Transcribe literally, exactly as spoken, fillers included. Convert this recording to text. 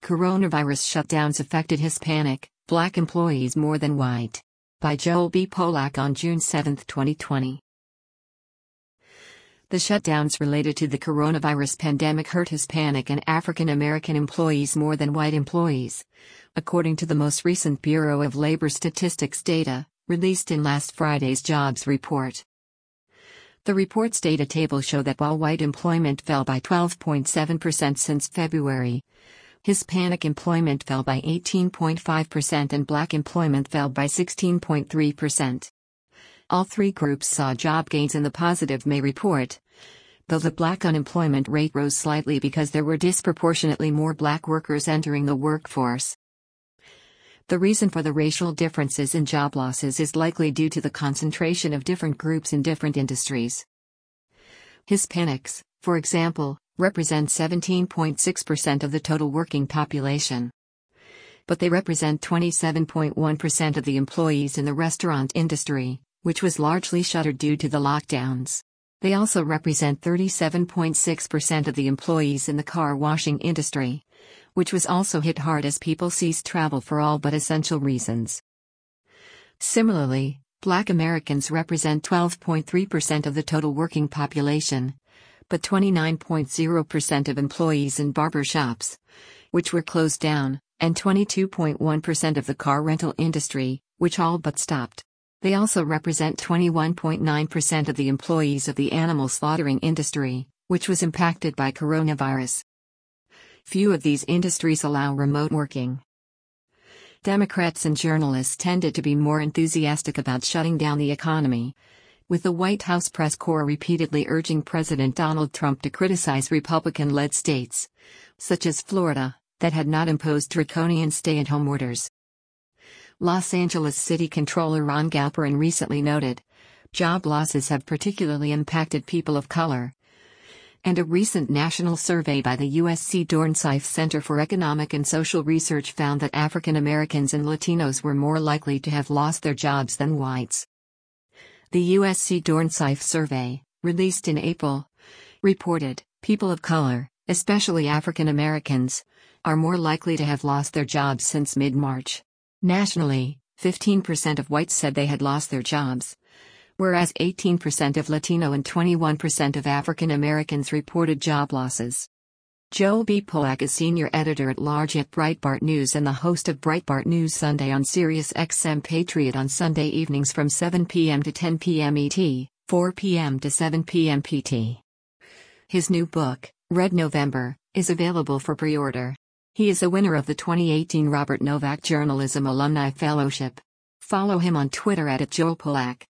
Coronavirus shutdowns affected Hispanic, Black employees more than white. By Joel B. Polak on June seventh, twenty twenty. The shutdowns related to the coronavirus pandemic hurt Hispanic and African American employees more than white employees, according to the most recent Bureau of Labor Statistics data, released in last Friday's jobs report. The report's data table show that while white employment fell by twelve point seven percent since February, Hispanic employment fell by eighteen point five percent and Black employment fell by sixteen point three percent. All three groups saw job gains in the positive May report, though the Black unemployment rate rose slightly because there were disproportionately more Black workers entering the workforce. The reason for the racial differences in job losses is likely due to the concentration of different groups in different industries. Hispanics, for example, represent seventeen point six percent of the total working population. But they represent twenty-seven point one percent of the employees in the restaurant industry, which was largely shuttered due to the lockdowns. They also represent thirty-seven point six percent of the employees in the car washing industry, which was also hit hard as people ceased travel for all but essential reasons. Similarly, Black Americans represent twelve point three percent of the total working population, but twenty-nine point zero percent of employees in barber shops, which were closed down, and twenty-two point one percent of the car rental industry, which all but stopped. They also represent twenty-one point nine percent of the employees of the animal slaughtering industry, which was impacted by coronavirus. Few of these industries allow remote working. Democrats and journalists tended to be more enthusiastic about shutting down the economy, with the White House press corps repeatedly urging President Donald Trump to criticize Republican-led states, such as Florida, that had not imposed draconian stay-at-home orders. Los Angeles City Controller Ron Galperin recently noted, job losses have particularly impacted people of color. And a recent national survey by the U S C Dornsife Center for Economic and Social Research found that African Americans and Latinos were more likely to have lost their jobs than whites. The U S C Dornsife survey, released in April, reported, people of color, especially African Americans, are more likely to have lost their jobs since mid-March. Nationally, fifteen percent of whites said they had lost their jobs, whereas eighteen percent of Latino and twenty-one percent of African Americans reported job losses. Joel B. Polak is senior editor-at-large at Breitbart News and the host of Breitbart News Sunday on Sirius X M Patriot on Sunday evenings from seven p m to ten p m E T, four p m to seven p m P T. His new book, Red November, is available for pre-order. He is a winner of the twenty eighteen Robert Novak Journalism Alumni Fellowship. Follow him on Twitter at, at Joel Polak.